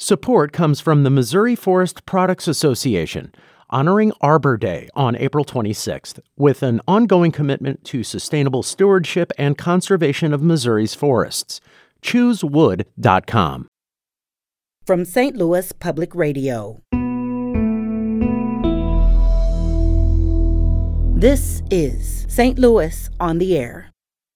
Support comes from the Missouri Forest Products Association, honoring Arbor Day on April 26th, with an ongoing commitment to sustainable stewardship and conservation of Missouri's forests. ChooseWood.com. From St. Louis Public Radio. This is St. Louis on the Air.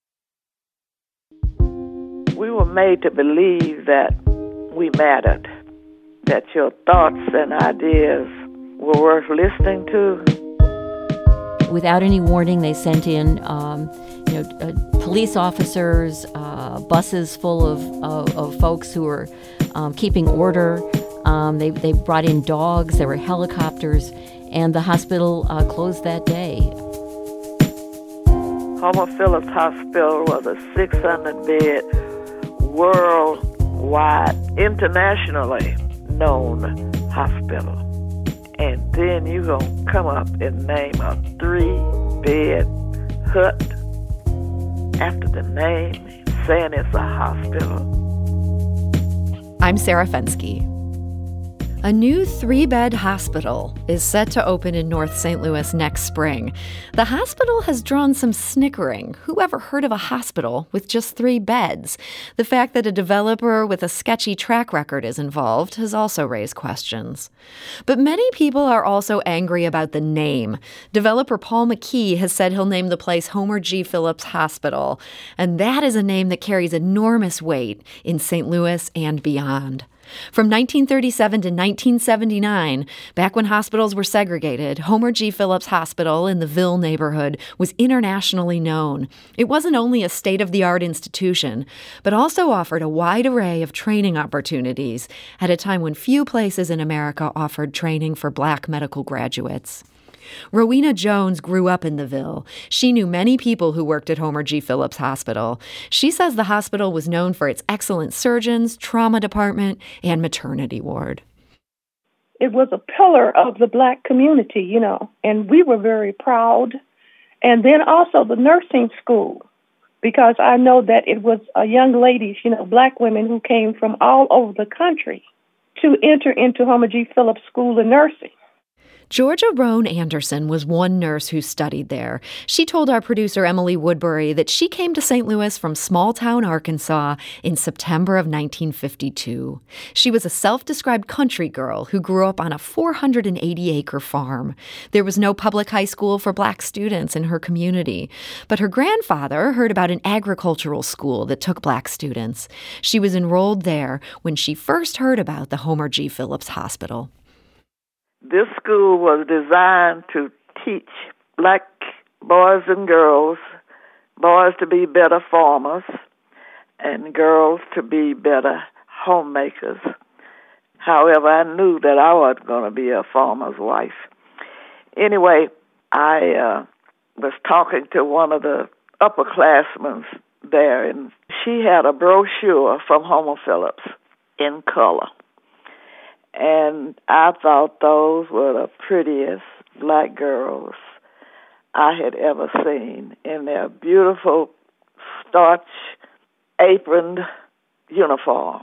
We were made to believe that we mattered, that your thoughts and ideas were worth listening to. Without any warning, they sent in, police officers, buses full of folks who were keeping order. They brought in dogs. There were helicopters, and the hospital closed that day. Homer Phillips Hospital was a 600-bed, worldwide, internationally known hospital. And then you're going to come up and name a 3-bed hut after the name, saying it's a hospital. I'm Sarah Fenske. A new 3-bed hospital is set to open in North St. Louis next spring. The hospital has drawn some snickering. Who ever heard of a hospital with just 3 beds? The fact that a developer with a sketchy track record is involved has also raised questions. But many people are also angry about the name. Developer Paul McKee has said he'll name the place Homer G. Phillips Hospital, and that is a name that carries enormous weight in St. Louis and beyond. From 1937 to 1979, back when hospitals were segregated, Homer G. Phillips Hospital in the Ville neighborhood was internationally known. It wasn't only a state-of-the-art institution, but also offered a wide array of training opportunities at a time when few places in America offered training for Black medical graduates. Rowena Jones grew up in the Ville. She knew many people who worked at Homer G. Phillips Hospital. She says the hospital was known for its excellent surgeons, trauma department, and maternity ward. It was a pillar of the Black community, and we were very proud. And then also the nursing school, because I know that it was young ladies, Black women who came from all over the country to enter into Homer G. Phillips School of Nursing. Georgia Roan Anderson was one nurse who studied there. She told our producer Emily Woodbury that she came to St. Louis from small-town Arkansas in September of 1952. She was a self-described country girl who grew up on a 480-acre farm. There was no public high school for Black students in her community, but her grandfather heard about an agricultural school that took Black students. She was enrolled there when she first heard about the Homer G. Phillips Hospital. This school was designed to teach Black boys and girls, boys to be better farmers and girls to be better homemakers. However, I knew that I wasn't going to be a farmer's wife. Anyway, I was talking to one of the upperclassmen there, and she had a brochure from Homer Phillips in color. And I thought those were the prettiest Black girls I had ever seen in their beautiful starch aproned uniform.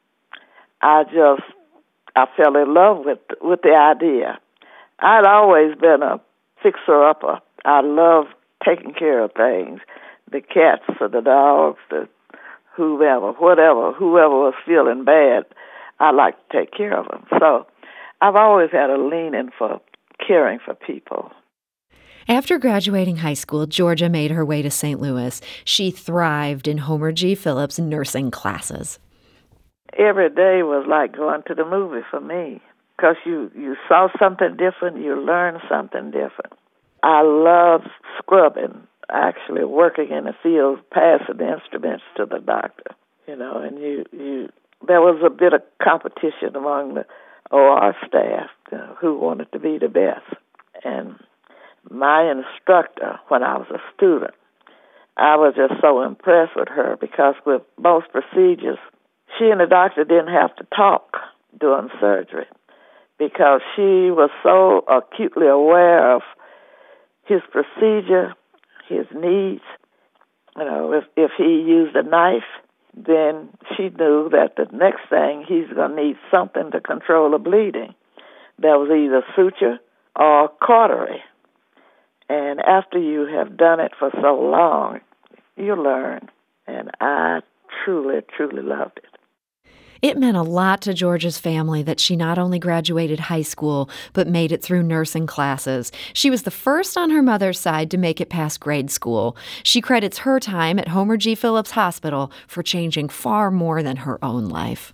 I fell in love with the idea. I'd always been a fixer-upper. I loved taking care of things, the cats or the dogs, whoever was feeling bad. I like to take care of them. So I've always had a leaning for caring for people. After graduating high school, Georgia made her way to St. Louis. She thrived in Homer G. Phillips nursing classes. Every day was like going to the movie for me, because you saw something different, you learned something different. I love scrubbing, actually working in the field, passing the instruments to the doctor, and you there was a bit of competition among the OR staff who wanted to be the best. And my instructor, when I was a student, I was just so impressed with her, because with most procedures, she and the doctor didn't have to talk during surgery, because she was so acutely aware of his procedure, his needs. If he used a knife, then she knew that the next thing he's going to need something to control the bleeding. That was either suture or cautery. And after you have done it for so long, you learn. And I truly, truly loved it. It meant a lot to Georgia's family that she not only graduated high school, but made it through nursing classes. She was the first on her mother's side to make it past grade school. She credits her time at Homer G. Phillips Hospital for changing far more than her own life.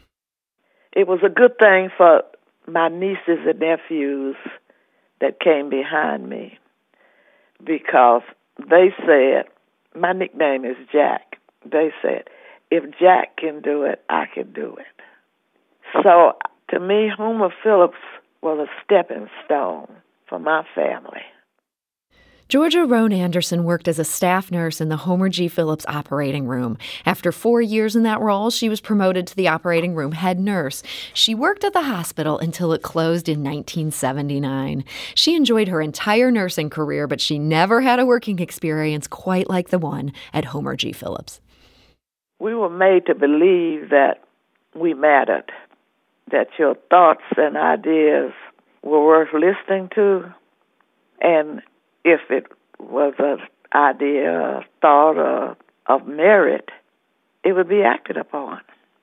It was a good thing for my nieces and nephews that came behind me, because they said, my nickname is Jack. They said, if Jack can do it, I can do it. So to me, Homer Phillips was a stepping stone for my family. Georgia Roan Anderson worked as a staff nurse in the Homer G. Phillips operating room. After 4 years in that role, she was promoted to the operating room head nurse. She worked at the hospital until it closed in 1979. She enjoyed her entire nursing career, but she never had a working experience quite like the one at Homer G. Phillips. We were made to believe that we mattered, that your thoughts and ideas were worth listening to, and if it was an idea, a thought of merit, it would be acted upon.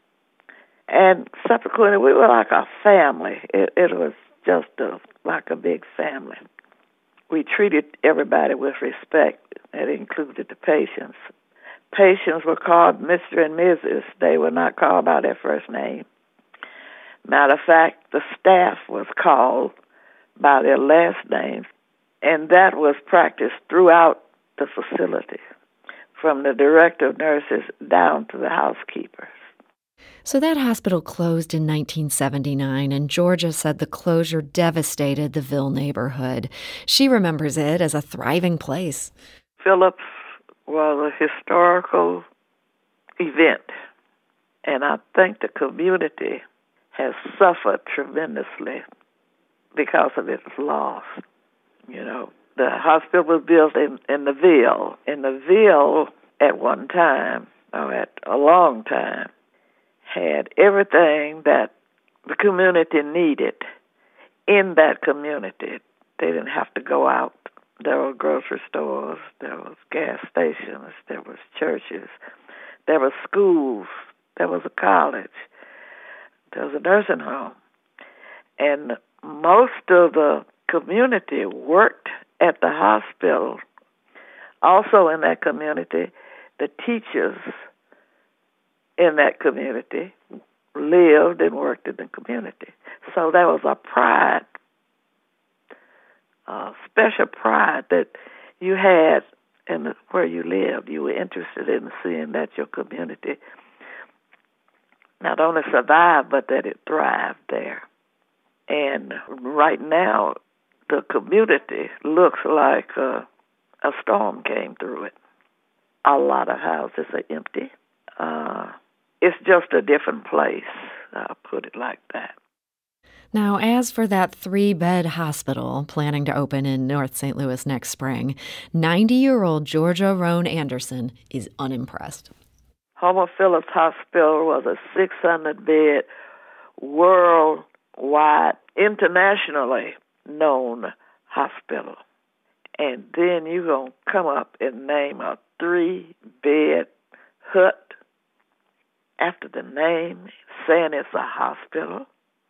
And subsequently, we were like a family. It was just like a big family. We treated everybody with respect. That included the patients. Patients were called Mr. and Mrs. They were not called by their first name. Matter of fact, the staff was called by their last names, and that was practiced throughout the facility, from the director of nurses down to the housekeepers. So that hospital closed in 1979, and Georgia said the closure devastated the Ville neighborhood. She remembers it as a thriving place. Phillips was a historical event, and I think the community has suffered tremendously because of its loss. You know, the hospital was built in the Ville. And the Ville, at one time, or at a long time, had everything that the community needed in that community. They didn't have to go out. There were grocery stores, there was gas stations, there was churches, there were schools, there was a college, there was a nursing home. And most of the community worked at the hospital. Also in that community, the teachers in that community lived and worked in the community. So there was a pride, special pride that you had in where you lived. You were interested in seeing that your community not only survived, but that it thrived there. And right now, the community looks like a storm came through it. A lot of houses are empty. It's just a different place, I'll put it like that. Now, as for that 3-bed hospital planning to open in North St. Louis next spring, 90-year-old Georgia Roan Anderson is unimpressed. Homer Phillips Hospital was a 600-bed, worldwide, internationally known hospital. And then you're going to come up and name a 3-bed hut after the name, saying it's a hospital.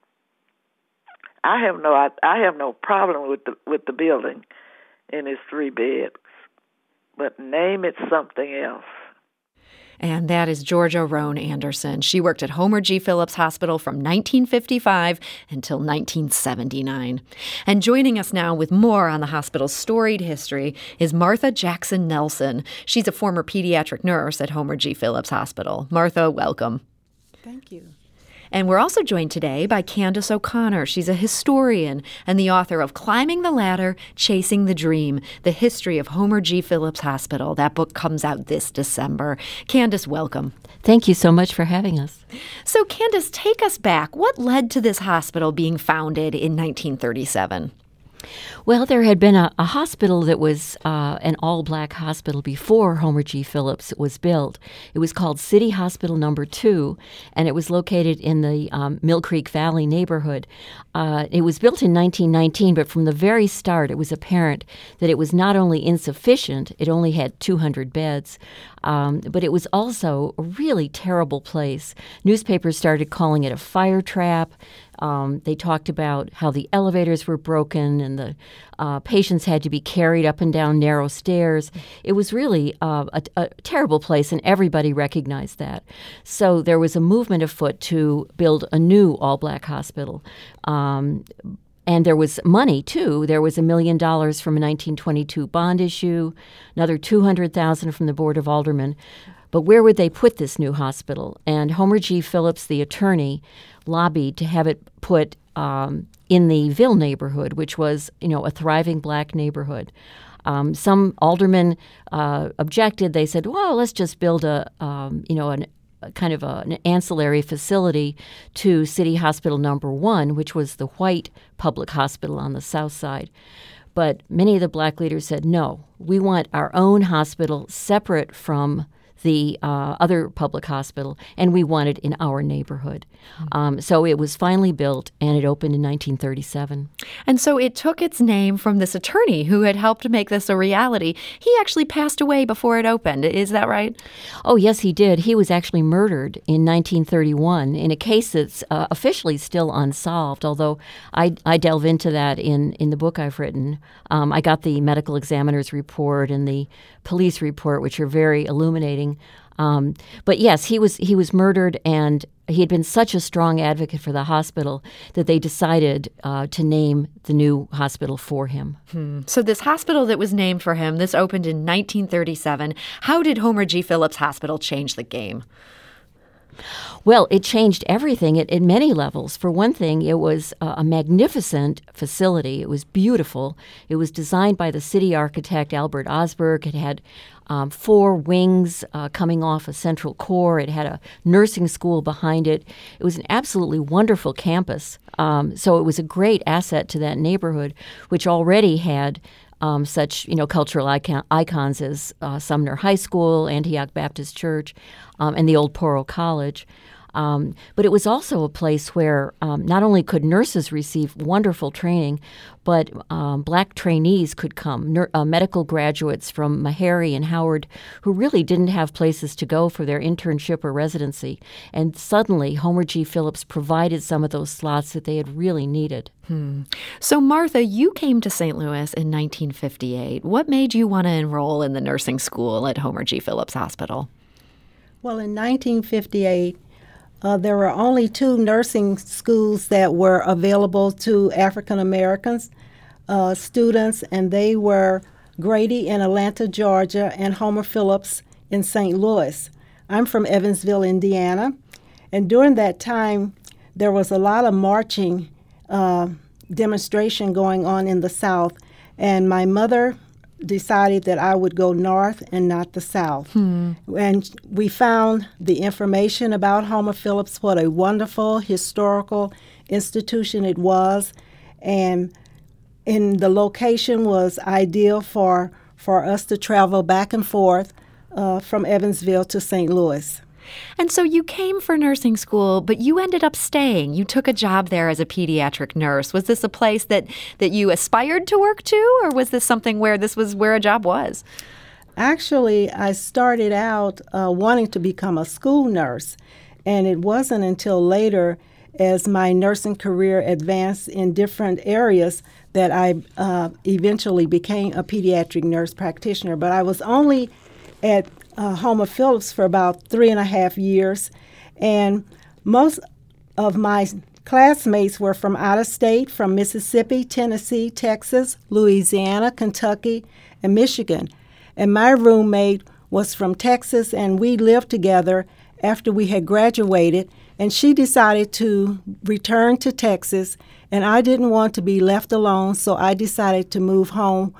I have no problem with the building in its 3 beds, but name it something else. And that is Georgia Roan Anderson. She worked at Homer G. Phillips Hospital from 1955 until 1979. And joining us now with more on the hospital's storied history is Martha Jackson Nelson. She's a former pediatric nurse at Homer G. Phillips Hospital. Martha, welcome. Thank you. And we're also joined today by Candace O'Connor. She's a historian and the author of Climbing the Ladder, Chasing the Dream, The History of Homer G. Phillips Hospital. That book comes out this December. Candace, welcome. Thank you so much for having us. So, Candace, take us back. What led to this hospital being founded in 1937? Well, there had been a hospital that was an all-black hospital before Homer G. Phillips was built. It was called City Hospital No. 2, and it was located in the Mill Creek Valley neighborhood. It was built in 1919, but from the very start, it was apparent that it was not only insufficient, it only had 200 beds, but it was also a really terrible place. Newspapers started calling it a fire trap. They talked about how the elevators were broken and the patients had to be carried up and down narrow stairs. It was really a terrible place, and everybody recognized that. So there was a movement afoot to build a new all-black hospital. And there was money, too. There was $1 million from a 1922 bond issue, another $200,000 from the Board of Aldermen. But where would they put this new hospital? And Homer G. Phillips, the attorney, lobbied to have it put in the Ville neighborhood, which was, a thriving black neighborhood. Some aldermen objected. They said, well, let's just build an ancillary facility to City Hospital No. 1, which was the white public hospital on the south side. But many of the black leaders said, no, we want our own hospital separate from the other public hospital, and we want it in our neighborhood. So it was finally built, and it opened in 1937. And so it took its name from this attorney who had helped make this a reality. He actually passed away before it opened. Is that right? Oh, yes, he did. He was actually murdered in 1931 in a case that's officially still unsolved, although I delve into that in the book I've written. I got the medical examiner's report and the police report, which are very illuminating. But yes, he was murdered, and he had been such a strong advocate for the hospital that they decided to name the new hospital for him. So this hospital that was named for him, this opened in 1937. How did Homer G. Phillips Hospital change the game? Well, it changed everything at many levels. For one thing, it was a magnificent facility. It was beautiful. It was designed by the city architect, Albert Osberg. It had 4 wings coming off a central core. It had a nursing school behind it. It was an absolutely wonderful campus. So it was a great asset to that neighborhood, which already had such cultural icons as Sumner High School, Antioch Baptist Church, and the Old Poro College. But it was also a place where not only could nurses receive wonderful training, but black trainees could come, medical graduates from Meharry and Howard who really didn't have places to go for their internship or residency. And suddenly, Homer G. Phillips provided some of those slots that they had really needed. So, Martha, you came to St. Louis in 1958. What made you want to enroll in the nursing school at Homer G. Phillips Hospital? Well, in 1958, there were only 2 nursing schools that were available to African Americans students, and they were Grady in Atlanta, Georgia, and Homer Phillips in St. Louis. I'm from Evansville, Indiana, and during that time, there was a lot of marching demonstration going on in the South, and my mother decided that I would go north and not the south. And we found the information about Homer Phillips, what a wonderful historical institution it was, and the location was ideal for us to travel back and forth from Evansville to St. Louis. And so you came for nursing school, but you ended up staying. You took a job there as a pediatric nurse. Was this a place that you aspired to work to, or was this something where this was where a job was? Actually, I started out wanting to become a school nurse, and it wasn't until later, as my nursing career advanced in different areas, that I eventually became a pediatric nurse practitioner. But I was only at Homer Phillips for about 3.5 years, and most of my classmates were from out of state, from Mississippi, Tennessee, Texas, Louisiana, Kentucky, and Michigan. And my roommate was from Texas, and we lived together after we had graduated, and she decided to return to Texas, and I didn't want to be left alone, so I decided to move home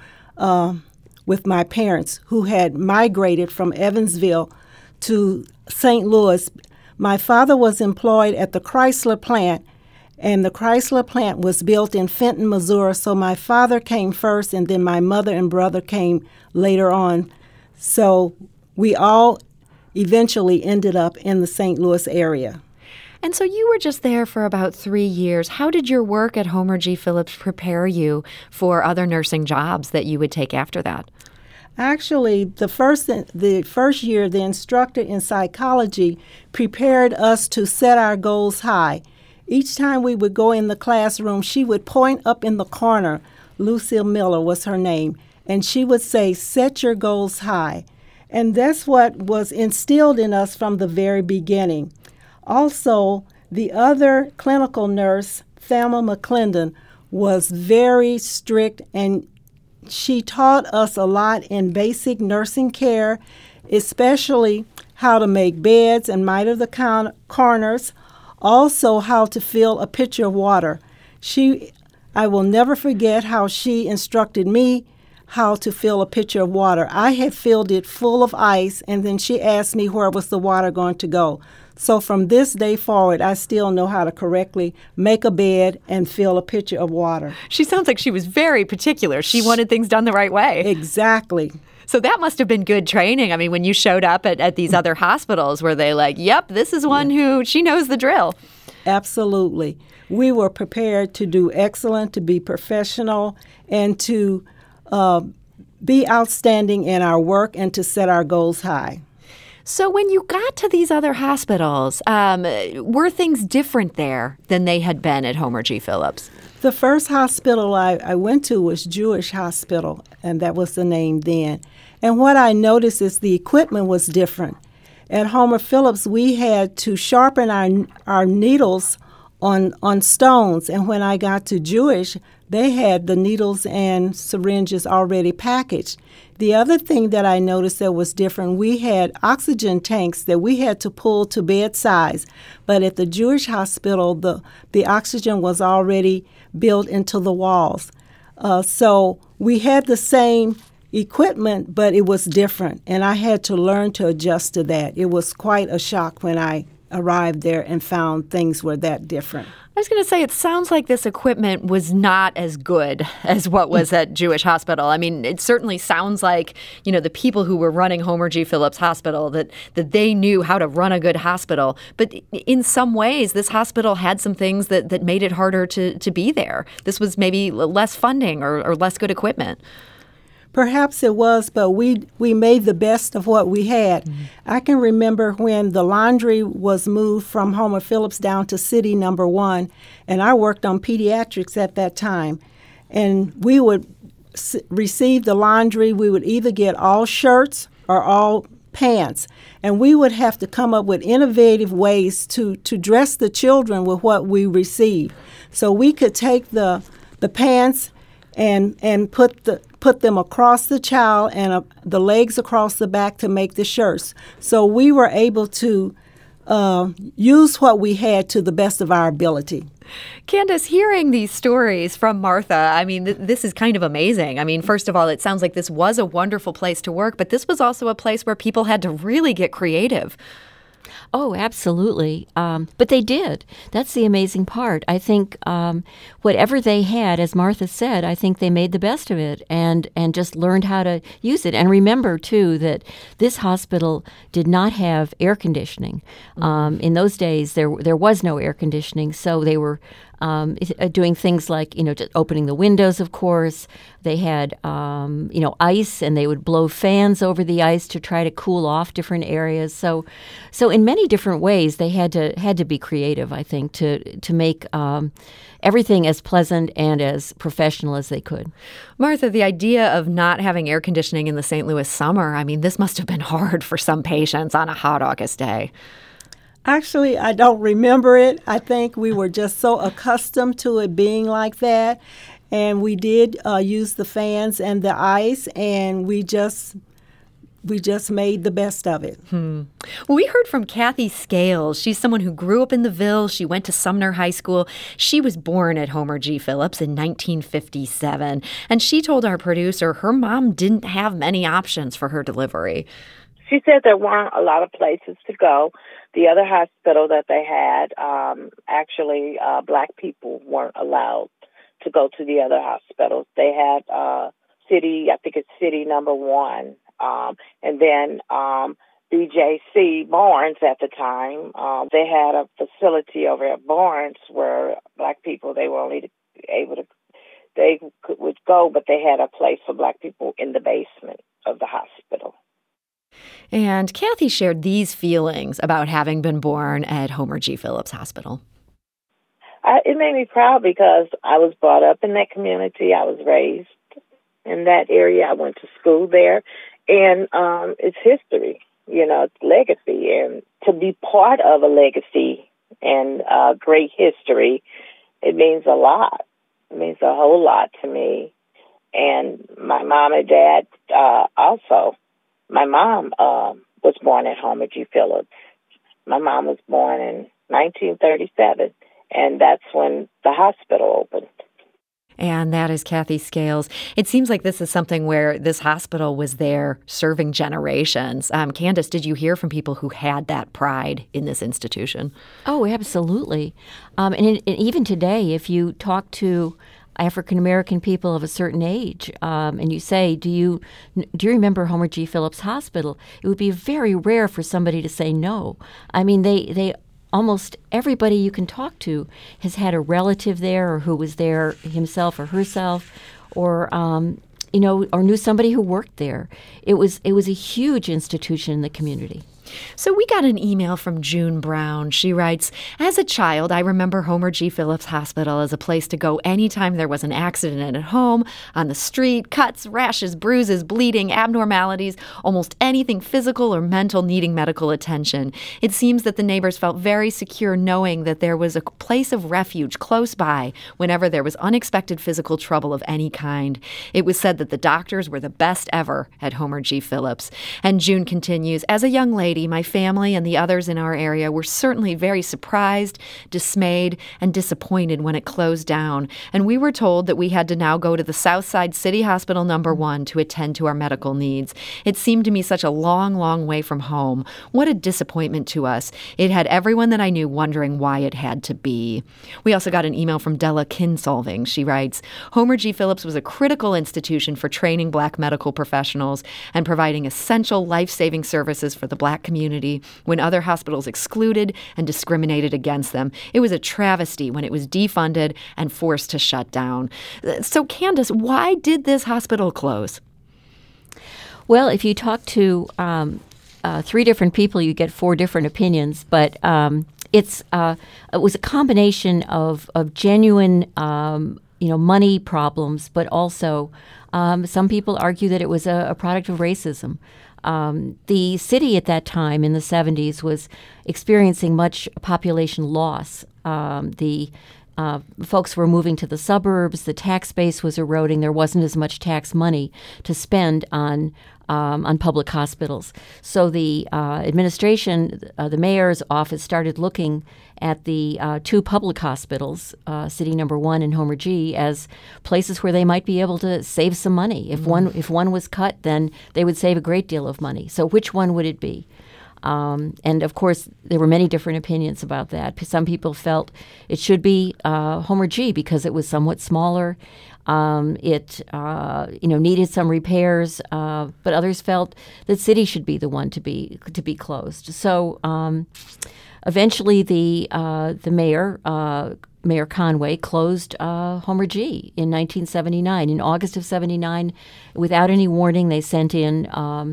with my parents, who had migrated from Evansville to St. Louis. My father was employed at the Chrysler plant, And the Chrysler plant was built in Fenton, Missouri. So my father came first, and then my mother and brother came later on. So we all eventually ended up in the St. Louis area. And so you were just there for about 3 years. How did your work at Homer G. Phillips prepare you for other nursing jobs that you would take after that? Actually, the first year, the instructor in psychology prepared us to set our goals high. Each time we would go in the classroom, she would point up in the corner. Lucille Miller was her name. And she would say, set your goals high. And that's what was instilled in us from the very beginning. Also, the other clinical nurse, Thelma McClendon, was very strict, and she taught us a lot in basic nursing care, especially how to make beds and miter the corners, also how to fill a pitcher of water. I will never forget how she instructed me how to fill a pitcher of water. I had filled it full of ice, and then she asked me where was the water going to go. So from this day forward, I still know how to correctly make a bed and fill a pitcher of water. She sounds like she was very particular. She wanted things done the right way. Exactly. So that must have been good training. I mean, when you showed up at these other hospitals, were they like, yep, this is one who, she knows the drill? Absolutely. We were prepared to do excellent, to be professional, and to be outstanding in our work and to set our goals high. So when you got to these other hospitals, were things different there than they had been at Homer G. Phillips? The first hospital I went to was Jewish Hospital, and that was the name then. And what I noticed is the equipment was different. At Homer Phillips, we had to sharpen our needles on stones, and when I got to Jewish, they had the needles and syringes already packaged. The other thing that I noticed that was different, we had oxygen tanks that we had to pull to bed size. But at the Jewish hospital, the oxygen was already built into the walls. So we had the same equipment, but it was different. And I had to learn to adjust to that. It was quite a shock when I arrived there and found things were that different. I was going to say, it sounds like this equipment was not as good as what was at Jewish Hospital. I mean, it certainly sounds like, the people who were running Homer G. Phillips Hospital, that they knew how to run a good hospital. But in some ways, this hospital had some things that made it harder to be there. This was maybe less funding or less good equipment. Perhaps it was, but we made the best of what we had. Mm-hmm. I can remember when the laundry was moved from Homer Phillips down to City Number 1, and I worked on pediatrics at that time. And we would receive the laundry. We would either get all shirts or all pants, and we would have to come up with innovative ways to dress the children with what we received. So we could take the pants and put them across the child and the legs across the back to make the shirts. So we were able to use what we had to the best of our ability. Candace, hearing these stories from Martha, I mean, this is kind of amazing. I mean, first of all, it sounds like this was a wonderful place to work, but this was also a place where people had to really get creative. Oh, absolutely. But they did. That's the amazing part. I think whatever they had, as Martha said, I think they made the best of it and just learned how to use it. And remember, too, that this hospital did not have air conditioning. In those days, there was no air conditioning, so they were doing things like, just opening the windows, of course. They had, ice, and they would blow fans over the ice to try to cool off different areas. So in many different ways, they had to be creative, I think, to make everything as pleasant and as professional as they could. Martha, the idea of not having air conditioning in the St. Louis summer, I mean, this must have been hard for some patients on a hot August day. Actually, I don't remember it. I think we were just so accustomed to it being like that. And we did use the fans and the ice, and we just made the best of it. Well, we heard from Kathy Scales. She's someone who grew up in the Ville. She went to Sumner High School. She was born at Homer G. Phillips in 1957. And she told our producer her mom didn't have many options for her delivery. She said there weren't a lot of places to go, The other hospital that they had, actually, black people weren't allowed to go to the other hospitals. They had I think it's City number 1, and then BJC Barnes at the time. They had a facility over at Barnes where black people, they were only able to, would go, but they had a place for black people in the basement of the hospital. And Kathy shared these feelings about having been born at Homer G. Phillips Hospital. It made me proud because I was brought up in that community. I was raised in that area. I went to school there. And it's history, it's legacy. And to be part of a legacy and great history, it means a lot. It means a whole lot to me. And my mom and dad also. My mom was born at Homer G. Phillips. My mom was born in 1937, and that's when the hospital opened. And that is Kathy Scales. It seems like this is something where this hospital was there serving generations. Candace, did you hear from people who had that pride in this institution? Oh, absolutely. And even today, if you talk to African-American people of a certain age, and you say, do you remember Homer G. Phillips Hospital? It would be very rare for somebody to say no. I mean, they almost everybody you can talk to has had a relative there or who was there himself or herself or knew somebody who worked there. It was a huge institution in the community. So we got an email from June Brown. She writes, as a child, I remember Homer G. Phillips Hospital as a place to go anytime there was an accident at home, on the street, cuts, rashes, bruises, bleeding, abnormalities, almost anything physical or mental needing medical attention. It seems that the neighbors felt very secure knowing that there was a place of refuge close by whenever there was unexpected physical trouble of any kind. It was said that the doctors were the best ever at Homer G. Phillips. And June continues, as a young lady, my family and the others in our area were certainly very surprised, dismayed, and disappointed when it closed down, and we were told that we had to now go to the Southside City Hospital number 1 to attend to our medical needs. It seemed to me such a long, long way from home. What a disappointment to us. It had everyone that I knew wondering why it had to be. We also got an email from Della Kinsolving. She writes, Homer G. Phillips was a critical institution for training black medical professionals and providing essential life-saving services for the black community when other hospitals excluded and discriminated against them. It was a travesty when it was defunded and forced to shut down. So, Candace, why did this hospital close? Well, if you talk to 3 different people, you get 4 different opinions. But it was a combination of genuine, money problems, but also some people argue that it was a product of racism. The city at that time in the 70s was experiencing much population loss. The folks were moving to the suburbs. The tax base was eroding. There wasn't as much tax money to spend on public hospitals. So the administration, the mayor's office, started looking at the 2 public hospitals, City number 1 and Homer G, as places where they might be able to save some money. If one was cut, then they would save a great deal of money. So which one would it be? And of course, there were many different opinions about that. Some people felt it should be Homer G because it was somewhat smaller. It needed some repairs, but others felt that City should be the one to be closed. So eventually, the mayor, Mayor Conway, closed Homer G in 1979. In August of '79, without any warning, they sent in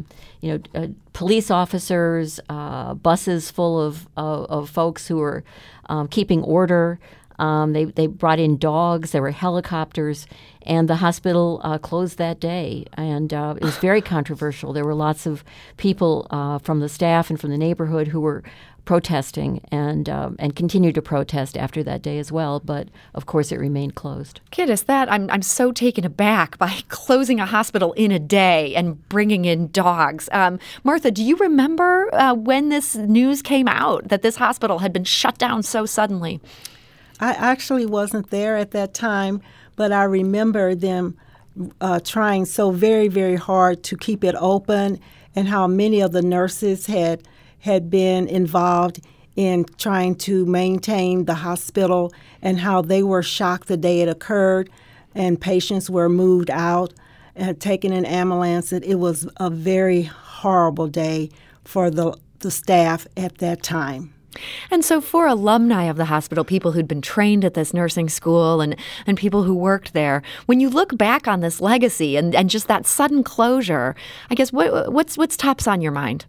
police officers, buses full of folks who were keeping order. They brought in dogs. There were helicopters, and the hospital closed that day. And it was very controversial. There were lots of people from the staff and from the neighborhood who were protesting and continued to protest after that day as well. But of course, it remained closed. Candace, I'm so taken aback by closing a hospital in a day and bringing in dogs. Martha, do you remember when this news came out that this hospital had been shut down so suddenly? I actually wasn't there at that time, but I remember them trying so very, very hard to keep it open, and how many of the nurses had had been involved in trying to maintain the hospital and how they were shocked the day it occurred and patients were moved out and taken in ambulance. It was a very horrible day for the staff at that time. And so for alumni of the hospital, people who'd been trained at this nursing school and people who worked there, when you look back on this legacy and just that sudden closure, I guess what's tops on your mind?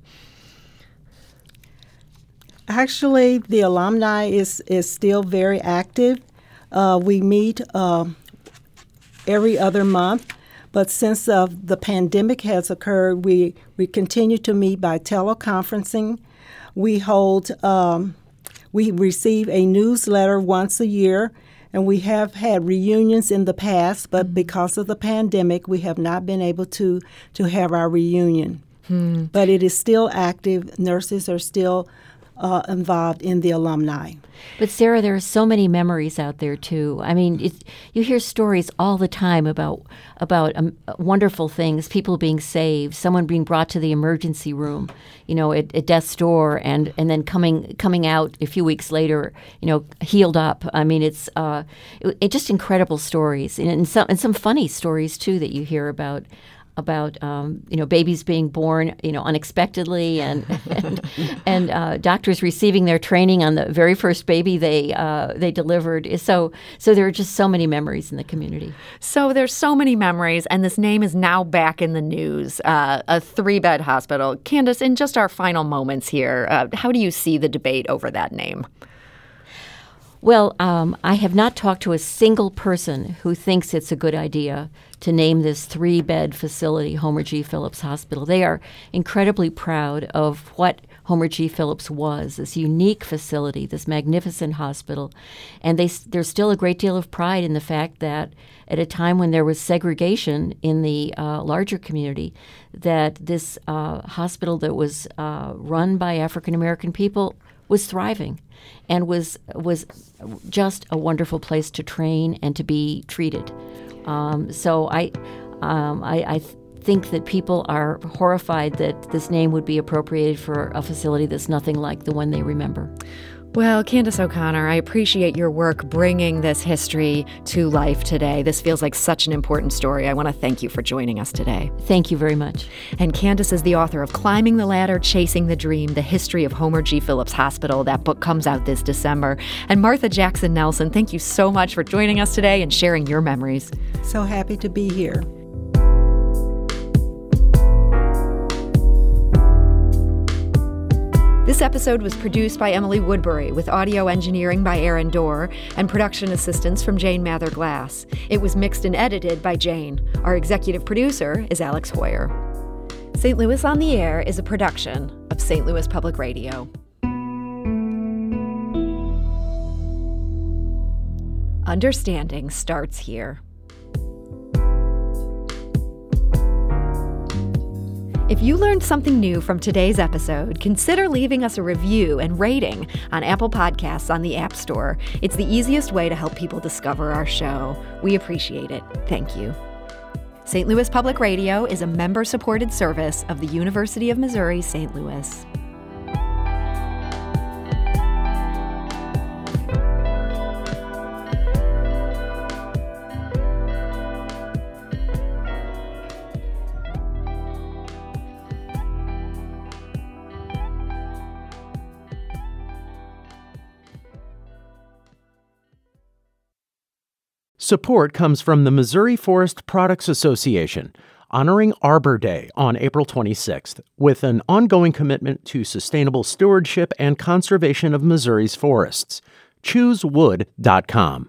Actually, the alumni is still very active. We meet every other month, but since the pandemic has occurred, we continue to meet by teleconferencing. We receive a newsletter once a year, and we have had reunions in the past, but because of the pandemic, we have not been able to have our reunion. But it is still active. Nurses are still involved in the alumni. But Sarah, there are so many memories out there too. I mean, you hear stories all the time about wonderful things, people being saved, someone being brought to the emergency room, at death's door, and then coming out a few weeks later, healed up. I mean, it's just incredible stories, and some funny stories too that you hear about babies being born, unexpectedly, and doctors receiving their training on the very first baby they delivered. So there are just so many memories in the community. So there's so many memories, and this name is now back in the news. A 3-bed hospital. Candace, in just our final moments here, how do you see the debate over that name? Well, I have not talked to a single person who thinks it's a good idea to name this 3-bed facility Homer G. Phillips Hospital. They are incredibly proud of what Homer G. Phillips was, this unique facility, this magnificent hospital. And there's still a great deal of pride in the fact that at a time when there was segregation in the larger community, that this hospital that was run by African American people was thriving and was just a wonderful place to train and to be treated. So I think that people are horrified that this name would be appropriated for a facility that's nothing like the one they remember. Well, Candace O'Connor, I appreciate your work bringing this history to life today. This feels like such an important story. I want to thank you for joining us today. Thank you very much. And Candace is the author of Climbing the Ladder, Chasing the Dream, The History of Homer G. Phillips Hospital. That book comes out this December. And Martha Jackson Nelson, thank you so much for joining us today and sharing your memories. So happy to be here. This episode was produced by Emily Woodbury with audio engineering by Aaron Dorr and production assistance from Jane Mather-Glass. It was mixed and edited by Jane. Our executive producer is Alex Hoyer. St. Louis on the Air is a production of St. Louis Public Radio. Understanding starts here. If you learned something new from today's episode, consider leaving us a review and rating on Apple Podcasts on the App Store. It's the easiest way to help people discover our show. We appreciate it. Thank you. St. Louis Public Radio is a member-supported service of the University of Missouri, St. Louis. Support comes from the Missouri Forest Products Association, honoring Arbor Day on April 26th, with an ongoing commitment to sustainable stewardship and conservation of Missouri's forests. ChooseWood.com